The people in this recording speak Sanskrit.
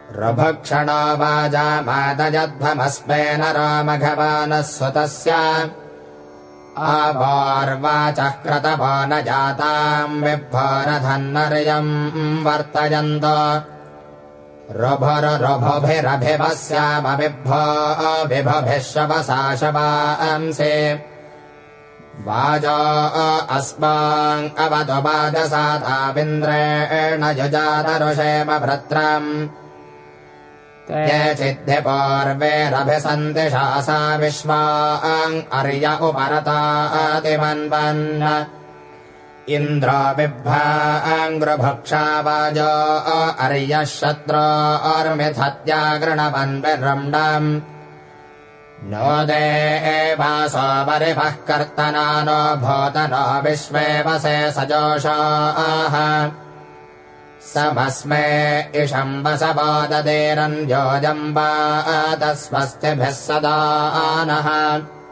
रुभक्षणो वाजामादयध्वमस्मेन रामघवानः सुतस्य आवार्वाचः क्रतवो न जाताम् विभोरधन्नर्यम् वर्तयन्त रुभुरुभुभिरभिवस्यामविभो विभुभिः शवसा शवांसि वाजो अस्मान् अवतु वाजसादाविन्द्रेण युजातरुषेम भृत्रम् ते चिद्धिपूर्वेरभिसन्ति शासा विश्वान् अर्य उपरतादिमन्वन् इन्द्रो बिभ्राङ्गृभुक्षा वाजो अर्यः शत्रोर्मिथत्यागृणवन्विरृण्डम् नो देवासो वरिभः कर्तना नो भूतनो विश्वे वसे सजोषाः समस्मे इषम् वसवो ददेरन्योजम् वातस्वस्तिभिः सदा नः।